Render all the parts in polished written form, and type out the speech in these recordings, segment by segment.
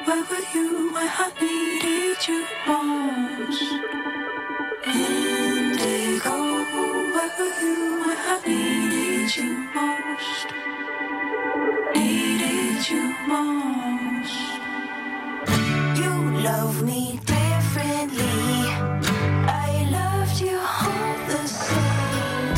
where were you when I needed you most? Indigo, where were you when I needed you most? Needed you most. You love me differently. I loved you all the same.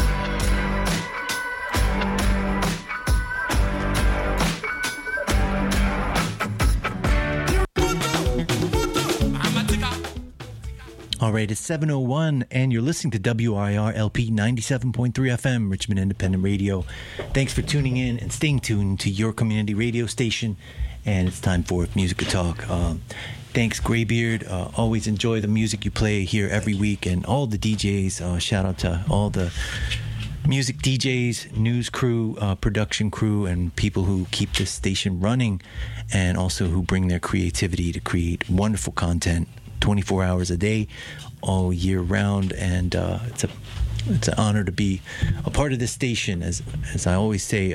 All right, it's 7:01, and you're listening to WIR LP 97.3 FM, Richmond Independent Radio. Thanks for tuning in and staying tuned to your community radio station, and it's time for Music Talk. Thanks, Graybeard. Always enjoy the music you play here every week, and all the DJs. Shout out to all the music DJs, news crew, production crew, and people who keep this station running, and also who bring their creativity to create wonderful content 24 hours a day, all year round. And it's an honor to be a part of this station. As I always say,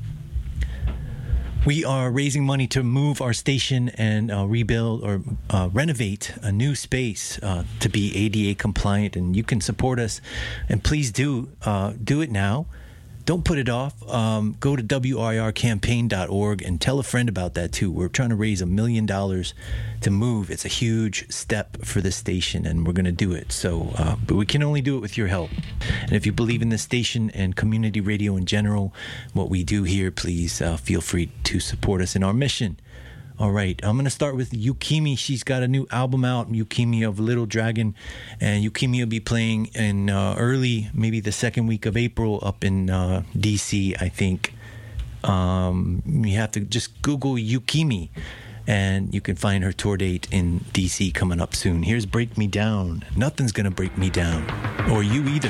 we are raising money to move our station and rebuild or renovate a new space to be ADA compliant. And you can support us, and please do it now. Don't put it off. Go to WIRcampaign.org and tell a friend about that too. We're trying to raise $1 million to move. It's a huge step for this station, and we're going to do it. So, but we can only do it with your help. And if you believe in this station and community radio in general, what we do here, please feel free to support us in our mission. All right, I'm going to start with Yukimi. She's got a new album out, Yukimi of Little Dragon. And Yukimi will be playing in early, maybe the second week of April up in D.C., I think. You have to just Google Yukimi, and you can find her tour date in D.C. coming up soon. Here's Break Me Down. Nothing's going to break me down, or you either.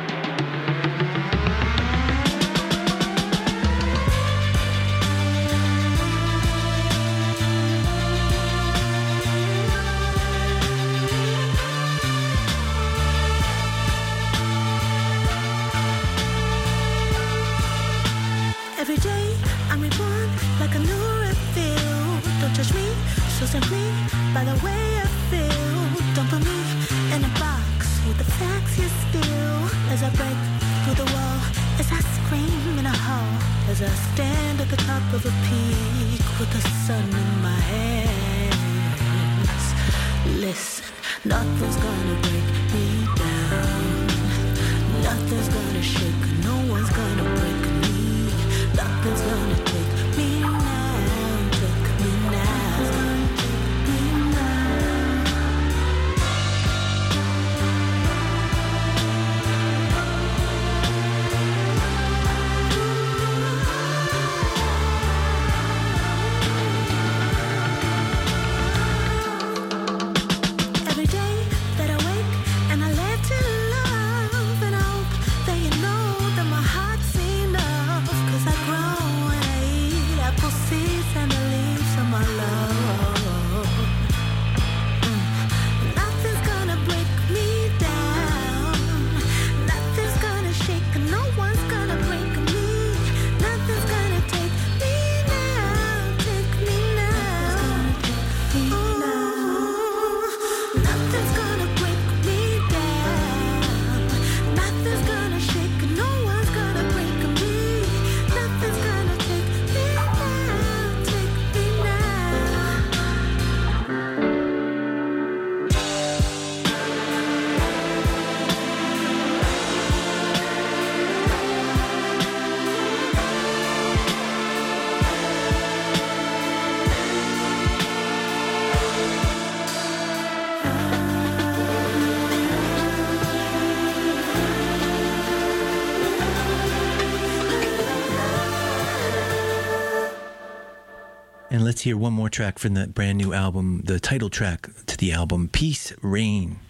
And let's hear one more track from that brand new album, the title track to the album, Peace Reign.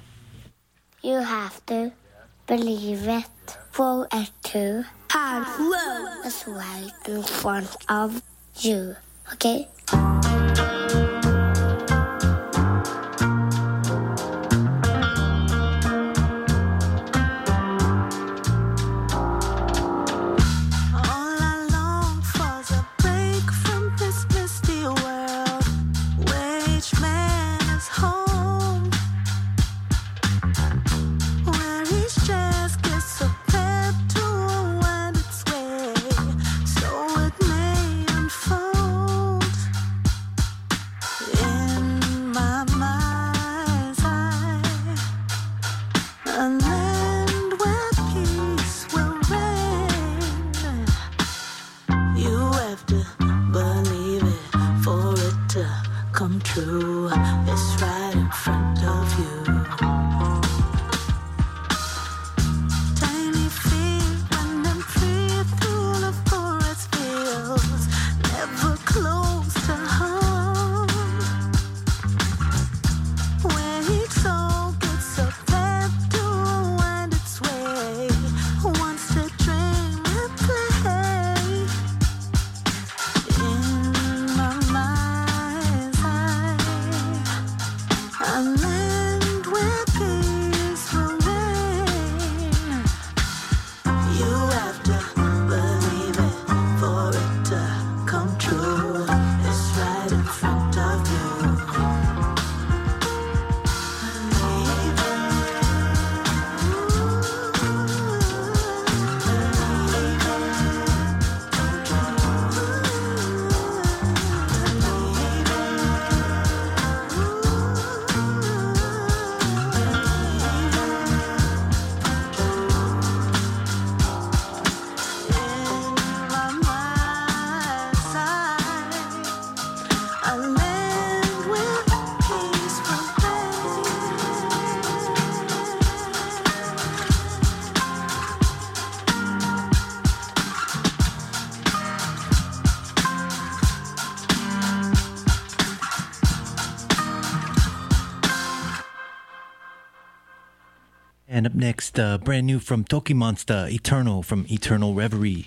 You have to believe it for it to happen. It's right in front of you, okay? have to believe it for it to come true. It's right in front of you. Tiny feet running free through the forest fields, never close to home. Where each soul gets a path to wind its way, wants to dream and play. In my mind's eye, a land where peace will reign. You have to believe it for it to come true. It's right in front of you. A land where peace will And up next, brand new from Toki Monster, Eternal from Eternal Reverie.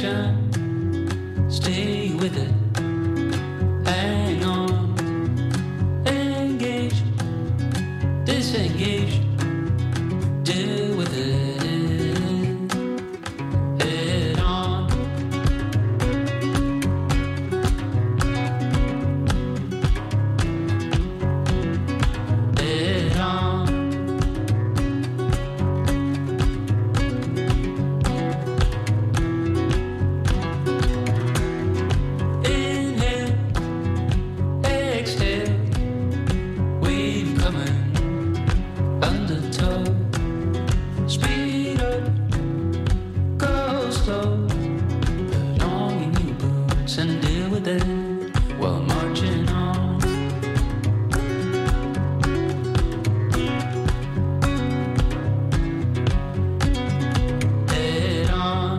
direction. Stay with it. Hang on. Engage. Disengage. Deal with it. Head on. Head on. Inhale, exhale, wave coming, undertow, speed up, go slow, put on your new boots and deal with it while marching on. Head on.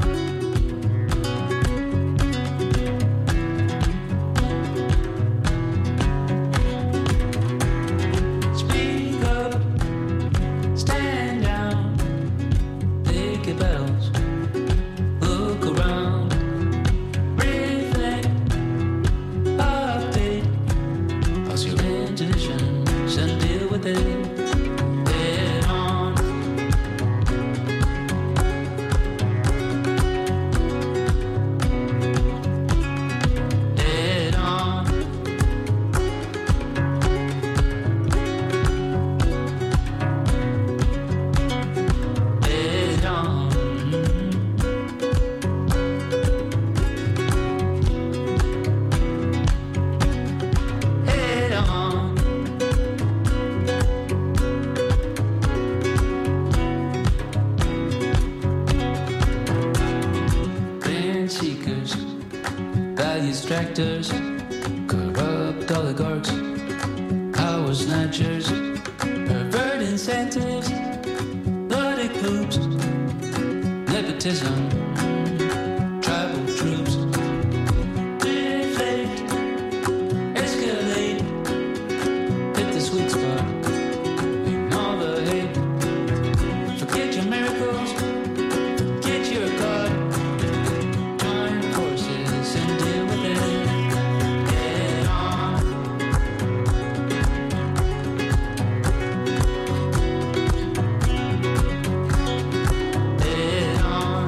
Speak up, stand down, pick your battles, look around, reflect, update, pause your intuitions and deal with it. Head on. Head on. Head on. Head on. Grand seekers, value extractors, corrupt oligarchs, power snatchers, pervert incentives, bloody loops, nepotism, tribal troops. Deflate, escalate, hit the sweet spot, ignore the hate, forget your miracles, forget your God, join forces and deal with it. Get on. Head on.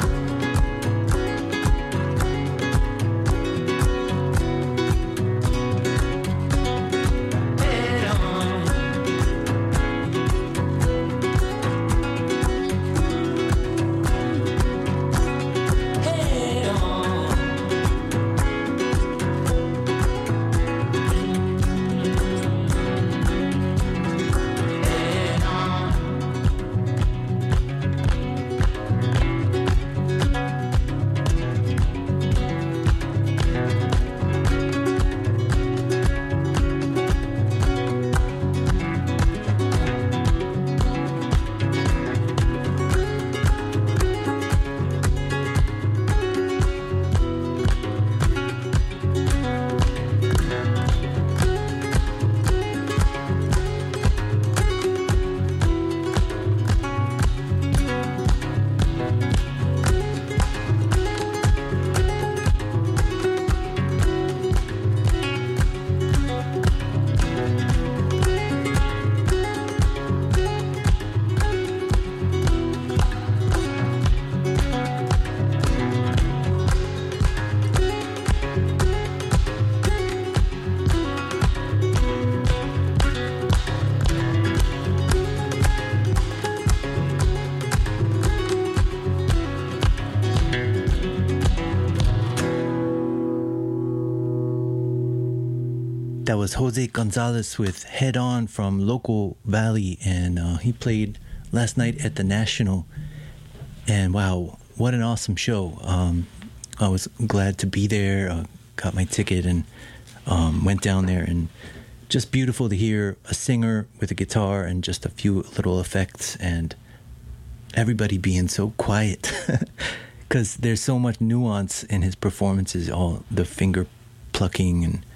Head on. Head on. Head on. That was Jose Gonzalez with Head On from Local Valley, and he played last night at the National. And wow, what an awesome show. I was glad to be there, got my ticket and went down there, and just beautiful to hear a singer with a guitar and just a few little effects and everybody being so quiet because there's so much nuance in his performances, all the finger plucking and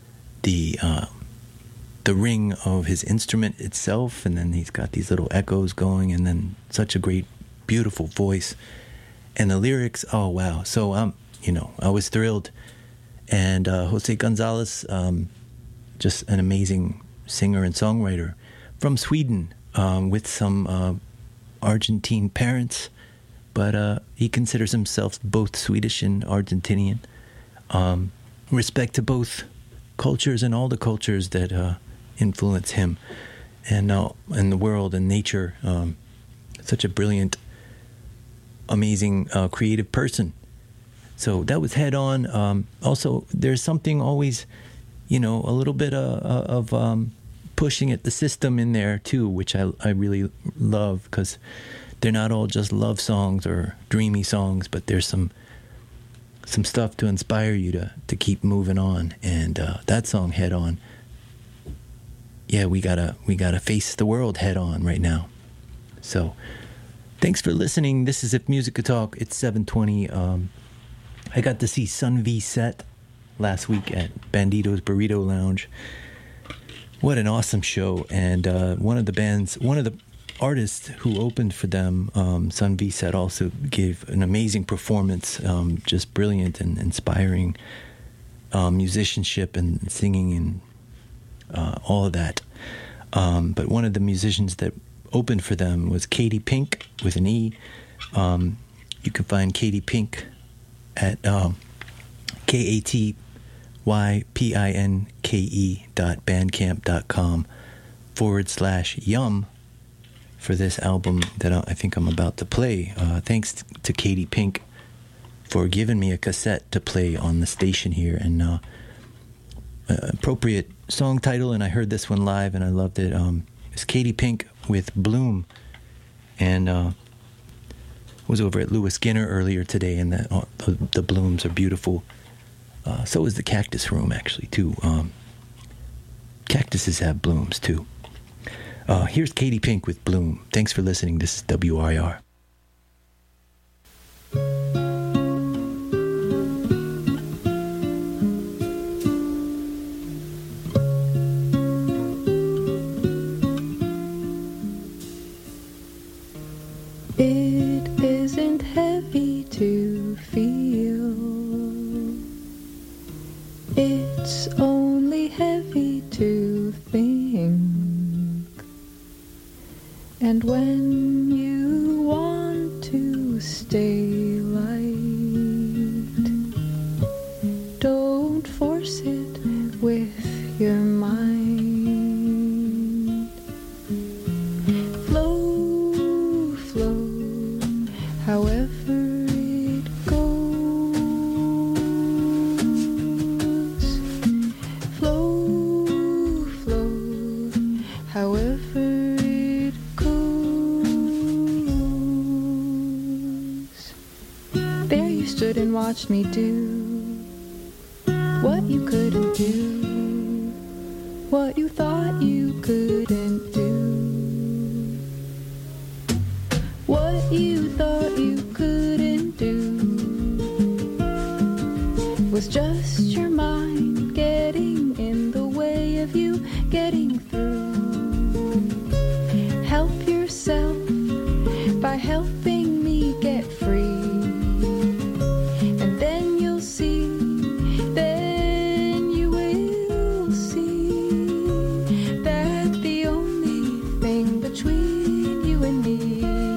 the ring of his instrument itself, and then he's got these little echoes going, and then such a great, beautiful voice. And the lyrics, oh wow. So I was thrilled. And Jose Gonzalez, just an amazing singer and songwriter from Sweden, with some Argentine parents, but he considers himself both Swedish and Argentinian. Respect to both cultures and all the cultures that influence him, and the world and nature. Such a brilliant, amazing, creative person. So that was Head On. Also, there's something always, a little bit of pushing at the system in there too, which I really love, because they're not all just love songs or dreamy songs, but there's some stuff to inspire you to keep moving on. And that song, Head On, yeah, we gotta face the world head on right now. So thanks for listening. This is If Music Could Talk. It's 7:20. I got to see Sun V set last week at Bandito's Burrito Lounge. What an awesome show. And one of the artists who opened for them, Sun V set, also gave an amazing performance, just brilliant and inspiring musicianship and singing and all of that. But one of the musicians that opened for them was Katie Pink with an E. You can find Katie Pink at katypinke.bandcamp.com/yum for this album that I think I'm about to play. Thanks to Katie Pink for giving me a cassette to play on the station here, and appropriate song title, and I heard this one live and I loved it. It's Katie Pink with Bloom, and was over at Louis Skinner earlier today, and the blooms are beautiful. So is the Cactus Room, actually, too. Cactuses have blooms, too. Here's Katie Pink with Bloom. Thanks for listening. This is WIR. It isn't heavy to feel. It's only heavy to think. And when you want to stay light, don't force it with your mind. Flow, flow, however it goes. Flow, flow, however it goes. There you stood and watched me do what you couldn't do, what you thought you couldn't do. What you thought you couldn't do was just your mind getting in the way of you getting through. Help yourself by helping me get free, and then you'll see, then you will see that the only thing between you and me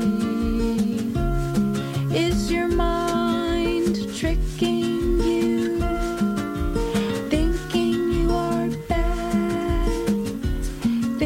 is your mind tricking you, thinking you are bad,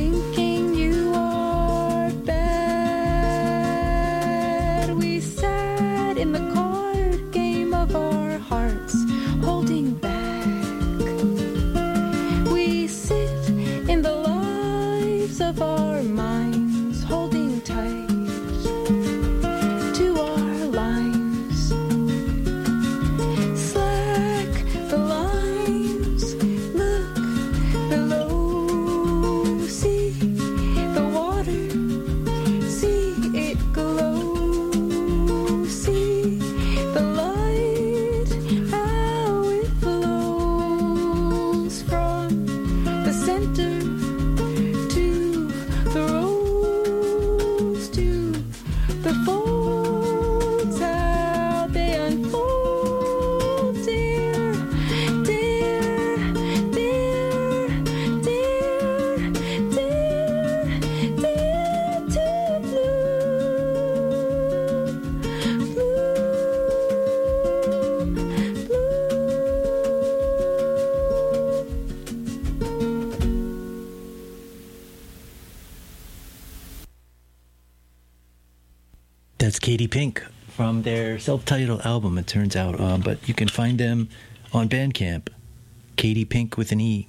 That's Katy Pink from their self-titled album, it turns out. But you can find them on Bandcamp. Katy Pink with an E.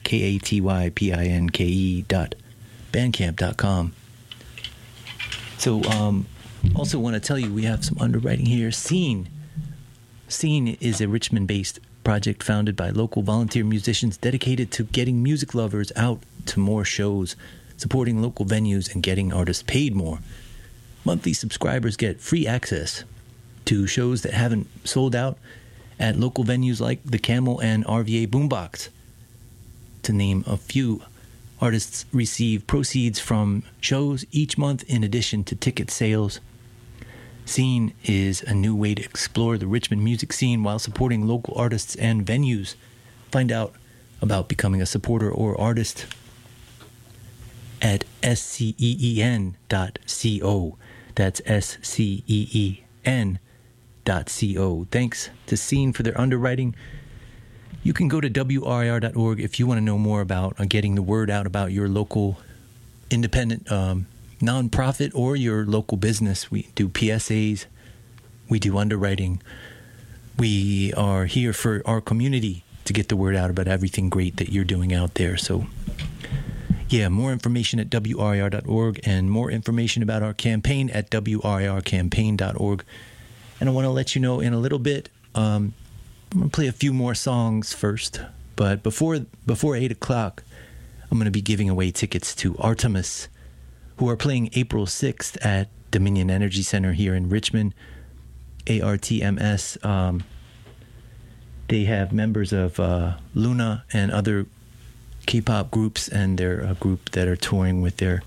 KatyPinke.bandcamp.com. So, also want to tell you we have some underwriting here. Scene. Scene is a Richmond-based project founded by local volunteer musicians dedicated to getting music lovers out to more shows, supporting local venues, and getting artists paid more. Monthly subscribers get free access to shows that haven't sold out at local venues like the Camel and RVA Boombox. To name a few, artists receive proceeds from shows each month in addition to ticket sales. Scene is a new way to explore the Richmond music scene while supporting local artists and venues. Find out about becoming a supporter or artist at sceen.co. That's sceen.co. Thanks to Scene for their underwriting. You can go to WRIR.org if you want to know more about getting the word out about your local independent nonprofit or your local business. We do PSAs. We do underwriting. We are here for our community to get the word out about everything great that you're doing out there. So, yeah, more information at WRIR.org and more information about our campaign at WRIRcampaign.org. And I want to let you know in a little bit, I'm going to play a few more songs first. But before 8 o'clock, I'm going to be giving away tickets to Artemis, who are playing April 6th at Dominion Energy Center here in Richmond. ARTMS. They have members of Luna and other K-pop groups, and they're a group that are touring with their,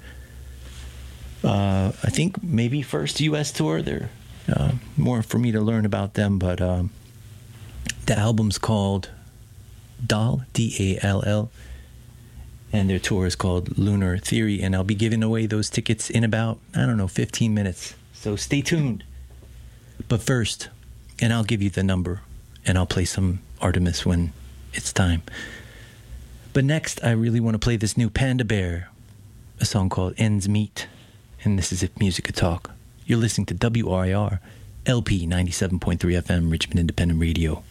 I think, maybe first U.S. tour. They're more for me to learn about them, but the album's called Dall, D-A-L-L, and their tour is called Lunar Theory, and I'll be giving away those tickets in about, 15 minutes. So stay tuned. But first, and I'll give you the number, and I'll play some Artemis when it's time. But next, I really want to play this new Panda Bear, a song called Ends Meet, and this is If Music Could Talk. You're listening to WRIR, LP 97.3 FM, Richmond Independent Radio.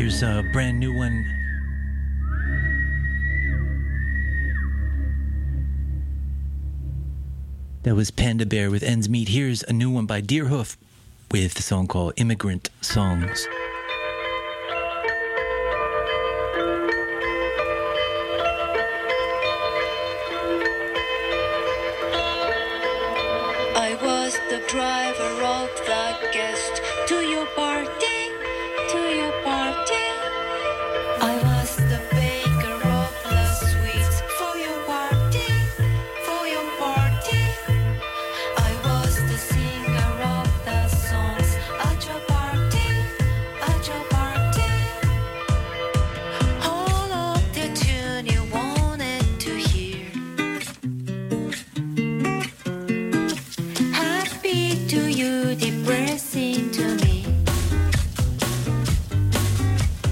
Here's a brand new one. That was Panda Bear with Ends Meet. Here's a new one by Deerhoof with a song called Immigrant Songs. I was the driver of the guest to your party, to your party. I was the baker of the sweets for your party, for your party. I was the singer of the songs at your party, at your party. All of the tune you wanted to hear. Happy to you, depressing to me.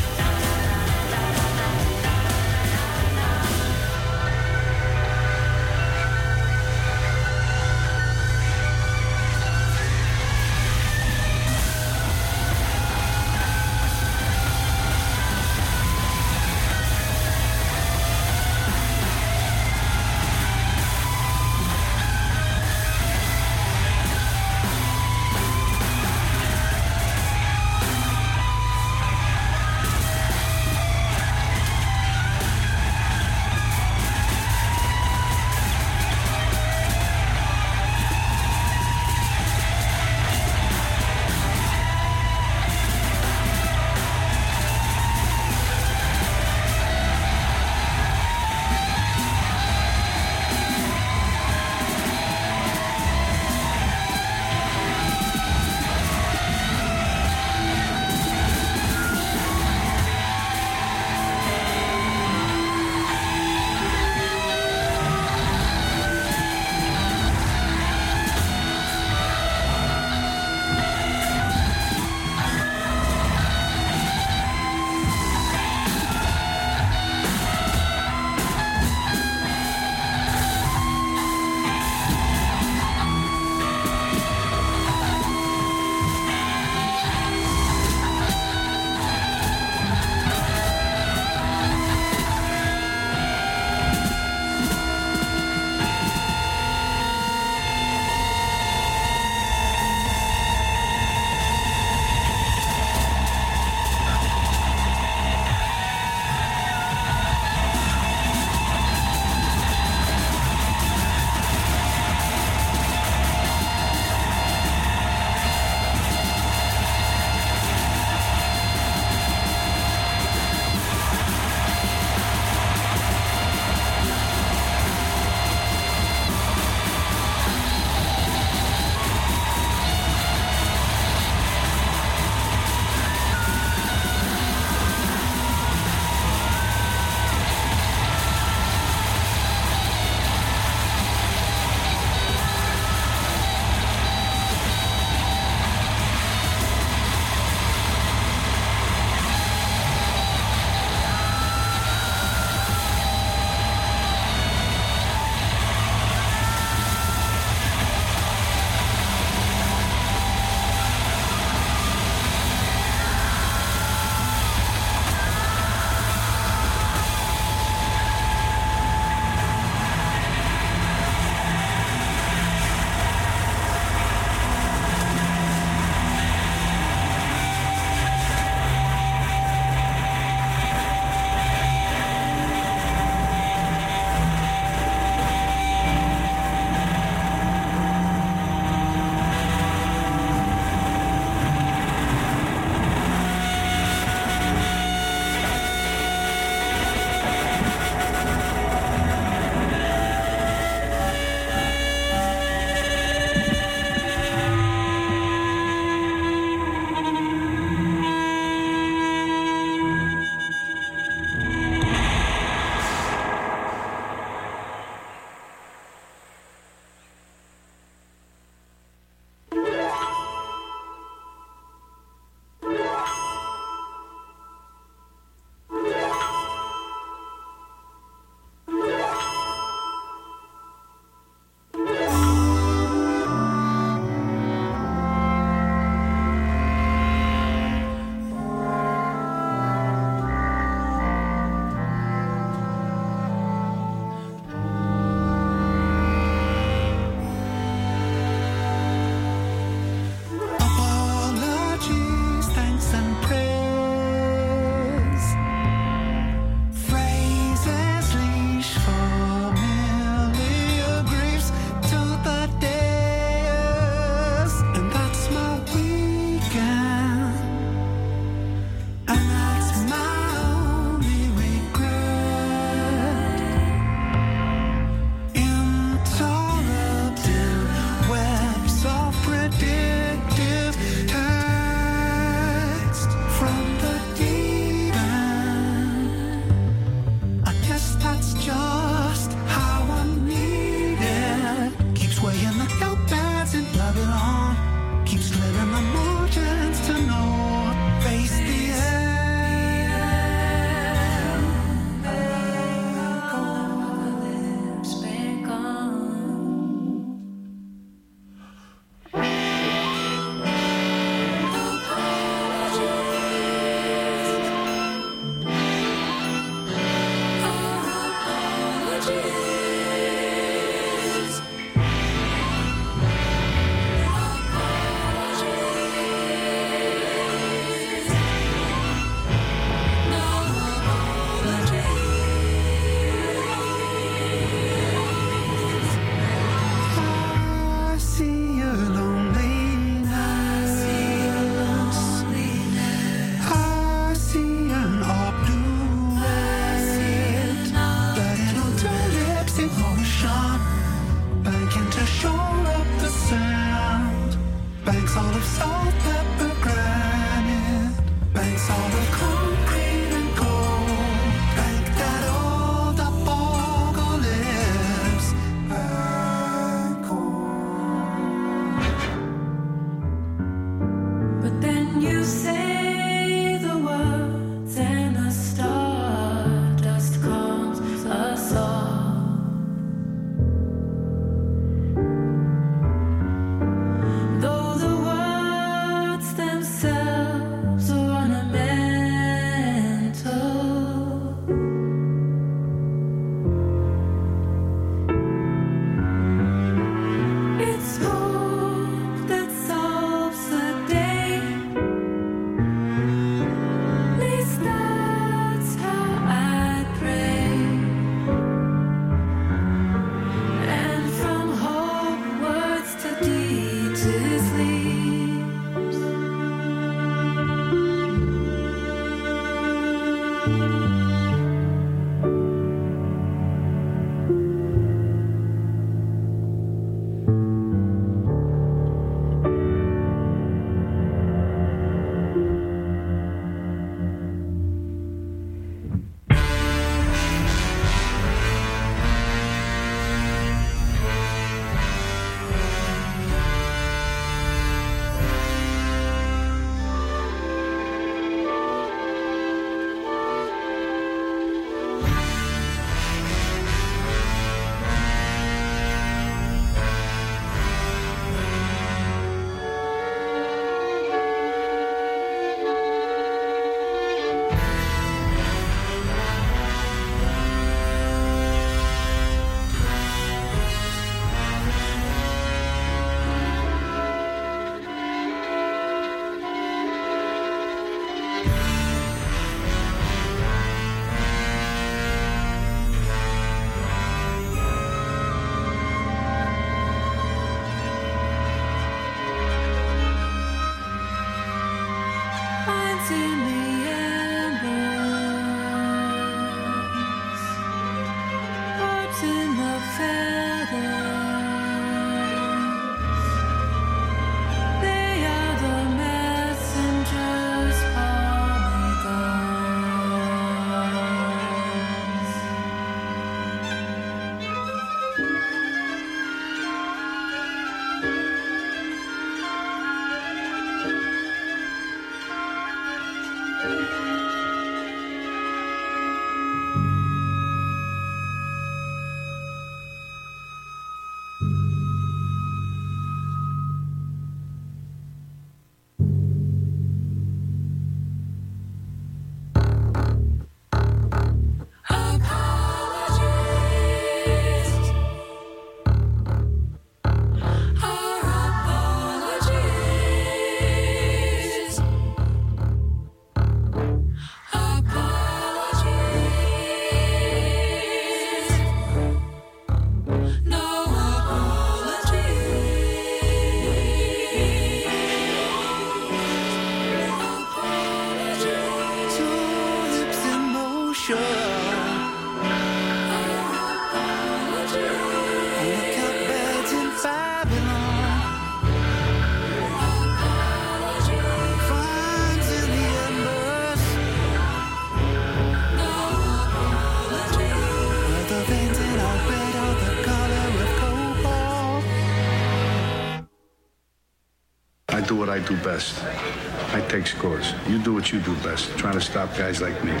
do what I do best. I take scores. You do what you do best, trying to stop guys like me.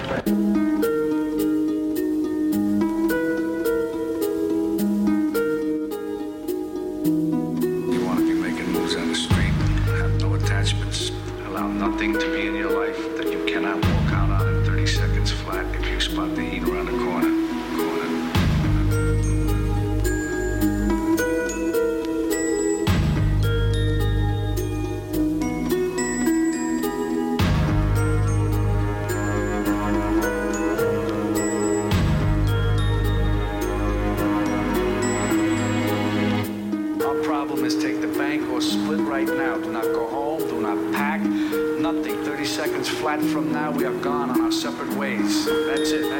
You want to be making moves on the street, have no attachments, allow nothing to be in your life that you cannot walk out on in 30 seconds flat if you spot the heat around the corner. Flat from now, we are gone on our separate ways. That's it.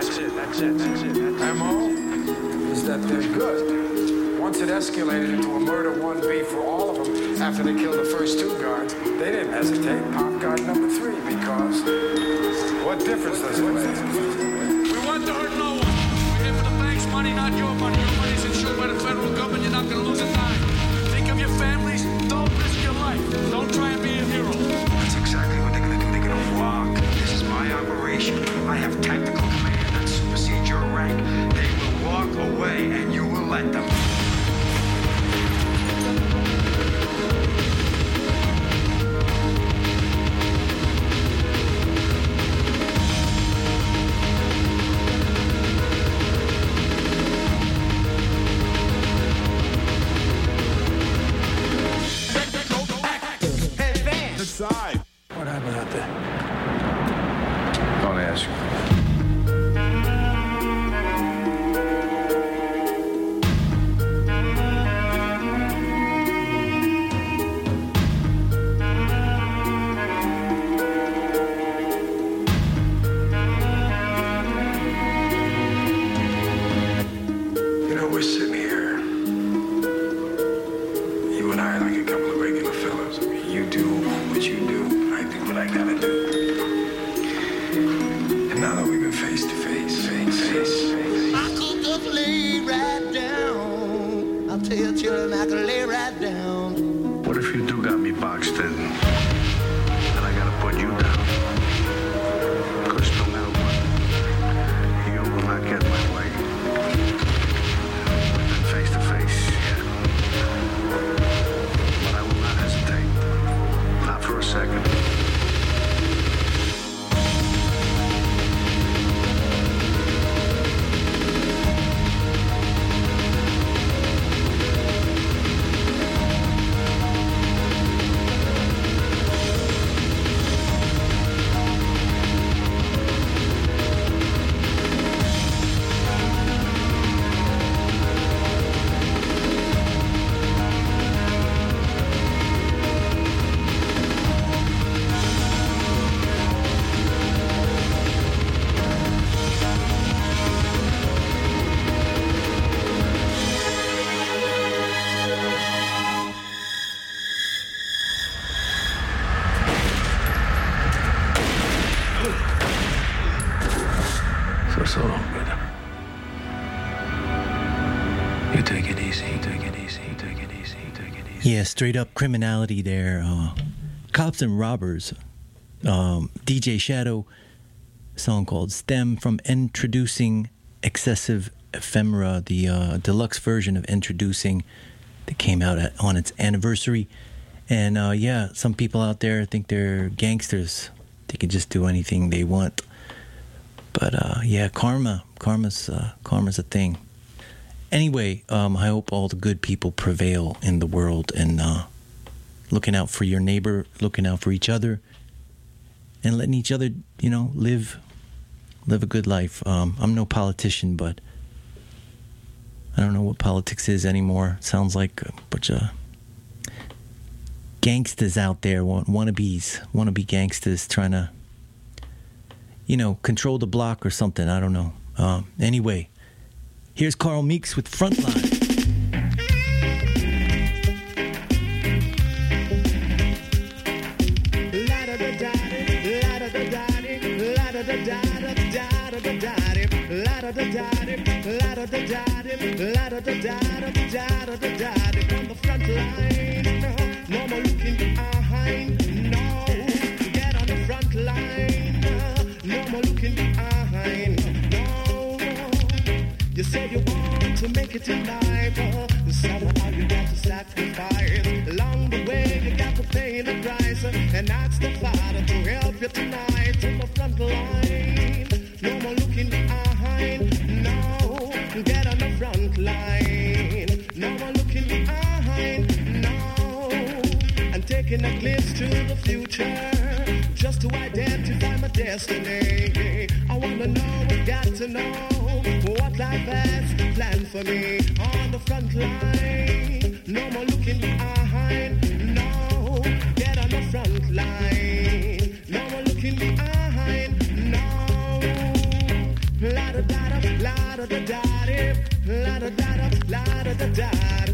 M.O. is that they're good. Once it escalated into a murder 1B for all of them after they killed the first two guards, they didn't hesitate. Pop guard number 3 because what difference does it make? We want to hurt no one. We're here for the bank's money, not your money. Your money's insured by the federal government. You're not going to lose a dime. Think of your families. Don't risk your life. Don't try and be a hero. That's exactly what they're going to do. They're going to walk. This is my operation. I have tactical command that supersedes your rank. They will walk away and you will let them. What happened out there? Don't ask. You know, we're sitting here. You and I are like a couple of regular fellows. I mean, you do what you do, I do what I gotta do. And now that we've been face to face. I could just lay right down. I'll tell you, children, I could lay right down. What if you do got me boxed in? And I gotta put you down? Because no matter what, you will not get my way. We've been face to face, yeah. But I will not hesitate. Not for a second. So long, brother. You take it easy, take it easy, take it easy, take it easy. Yeah, straight up criminality there. Cops and Robbers. DJ Shadow, a song called Stem from Introducing Excessive Ephemera, the deluxe version of Introducing that came out on its anniversary. And yeah, some people out there think they're gangsters. They can just do anything they want. But yeah, karma's a thing. Anyway, I hope all the good people prevail in the world and looking out for your neighbor, looking out for each other, and letting each other, you know, live a good life. I'm no politician, but I don't know what politics is anymore. Sounds like a bunch of gangsters out there, wannabe gangsters trying to, you know, control the block or something. I don't know. Anyway, here's Carl Meeks with Frontline. On the front line, no more looking behind. make it in life. Somehow you got to sacrifice. Along the way, you got to pay the price. And that's the Father to help you tonight in the front line. No more looking behind. No, get on the front line. No more looking behind. No, and taking a glimpse to the future. Just to identify my destiny. I wanna know, I've got to know what life has planned for me on the front line. No more looking behind. No, get on the front line. No more looking behind. No, la da da da, la da da da, la da da da, la da da da.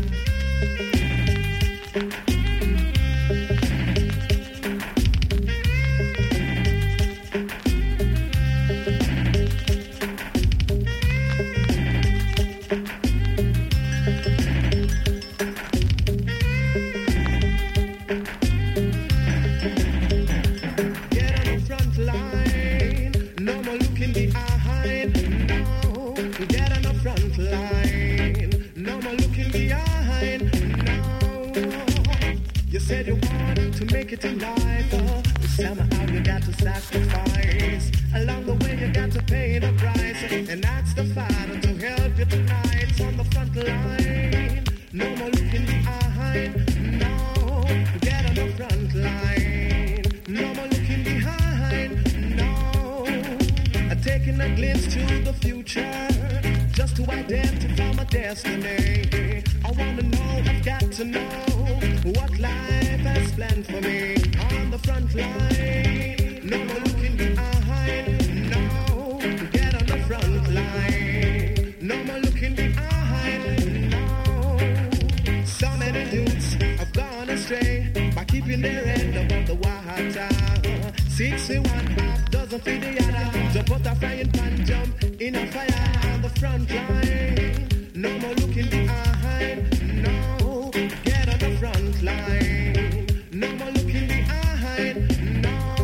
Said you want to make it in life. Somehow you got to sacrifice. Along the way you got to pay the price. And that's the Father to help you tonight on the front line. No more looking behind. No, get on the front line. No more looking behind. No, taking a glimpse to the future. Just to identify my destiny. I wanna know, I've got to know what life has planned for me on the front line. No more looking behind. No, get on the front line. No more looking behind. No, so many youths have gone astray by keeping their head above the water. 61 half dozen for the other. To put a frying pan jump in a fire on the front line. No more looking behind. No, get on the front line. No more looking behind. No,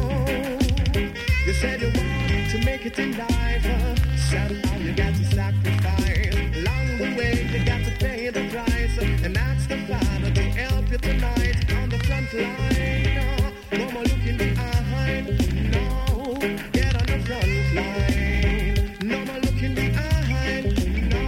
you said you want to make it in life. Somehow you got to sacrifice. Along the way you got to pay the price. And that's the Father to help you tonight on the front line. No more looking behind. No, get on the front line. No more looking behind. No,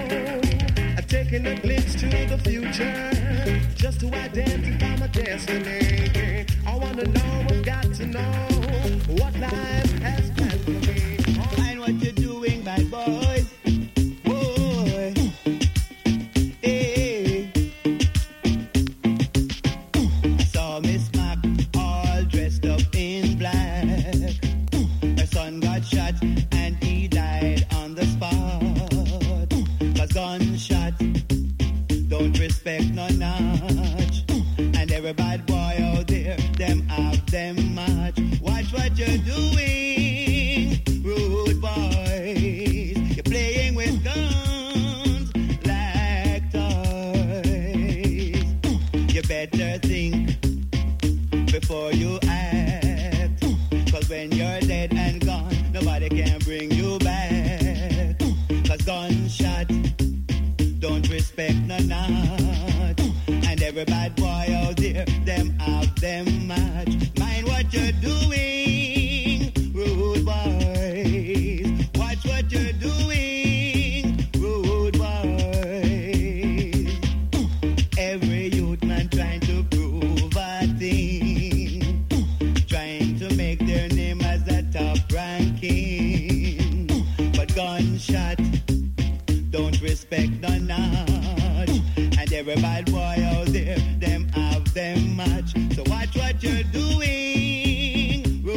taking a glimpse to the future. Just to identify my destiny. I wanna know, I've got to know what life has planned for me. Mind what you're doing, bad boys. Boy. Hey. I saw Miss Mac all dressed up in black. Her son got shot and he died on the spot. 'Cause gunshot don't respect no notch. And every bad boy out there, them have them match. Watch what you're doing, rude boys. You're playing with guns like toys. You better think before you act. 'Cause when you're dead and gone, nobody can bring you back. 'Cause gunshot don't respect no notch. And every bad boy out there, them have them match. Mind what you're doing, rude boys. Watch what you're doing, rude boys. Every youth man trying to prove a thing. Trying to make their name as a top ranking. But gunshot don't respect no notch. And every bad boy out there, them have them match. So watch what you're doing,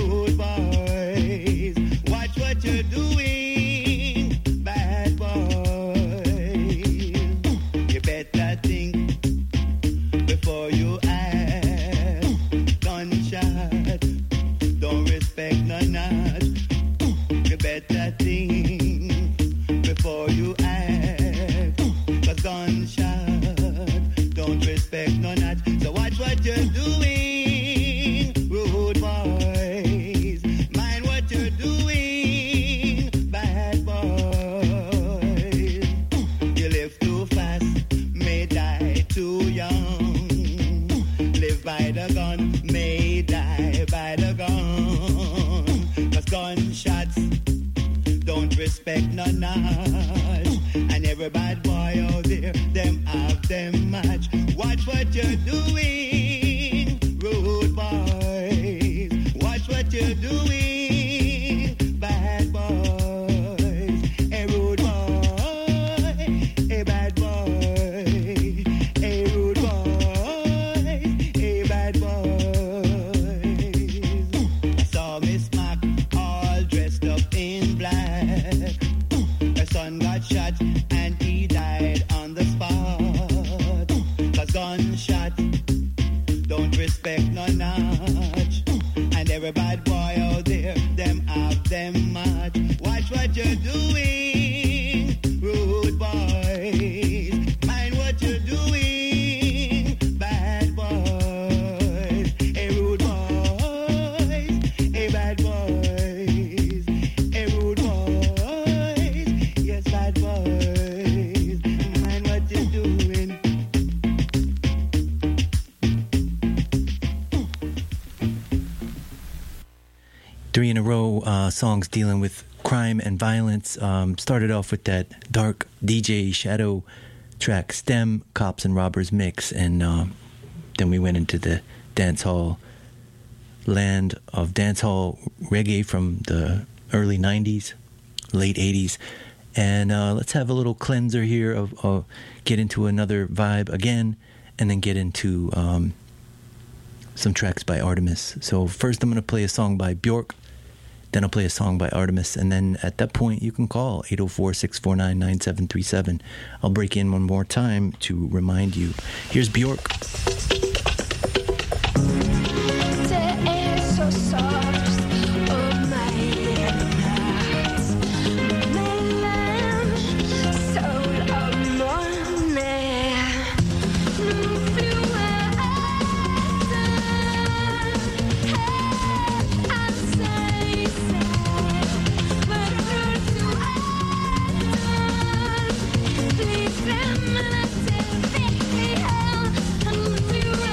by the gun may die by the gun. 'Cause gunshots don't respect no notch. And every bad boy out there, them have them match. Watch what you're doing, rude boys. Watch what you're doing, bad boys. A rude boy, a bad boy. A rude boy, a bad boy. I saw Miss Mac all dressed up in black. Her son got shot and he died on the spot. 'Cause gunshot don't respect no notch. And every bad boy out there, them have them match. Watch what you're doing, rude boys. Mind what you're doing, bad boys. A rude boys, a bad boys. A rude boys, yes, bad boys. Mind what you're doing. 3 in a row songs dealing with crime and violence. Started off with that dark DJ Shadow track, Stem, Cops and Robbers mix, and then we went into the dance hall land of dance hall reggae from the early 90s, late 80s. And let's have a little cleanser here of get into another vibe again, and then get into some tracks by Artemis. So first I'm going to play a song by Bjork, then I'll play a song by Artemis, and then at that point you can call 804-649-9737. I'll break in one more time to remind you. Here's Bjork. Please,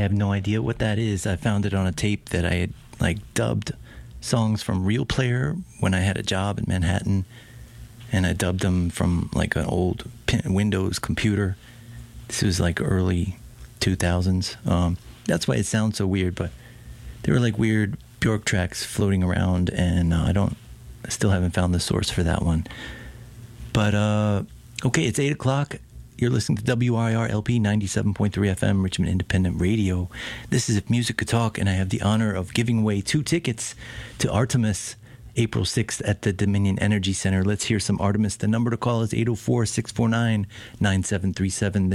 have no idea what that is. I found it on a tape that I had like dubbed songs from Real Player when I had a job in Manhattan, and I dubbed them from like an old Windows computer. This was like early 2000s. That's why it sounds so weird, but there were like weird Bjork tracks floating around, and I still haven't found the source for that one. But okay, it's 8 o'clock. You're listening to WIR LP 97.3 FM, Richmond Independent Radio. This is If Music Could Talk, and I have the honor of giving away 2 tickets to Artemis, April 6th at the Dominion Energy Center. Let's hear some Artemis. The number to call is 804-649-9737.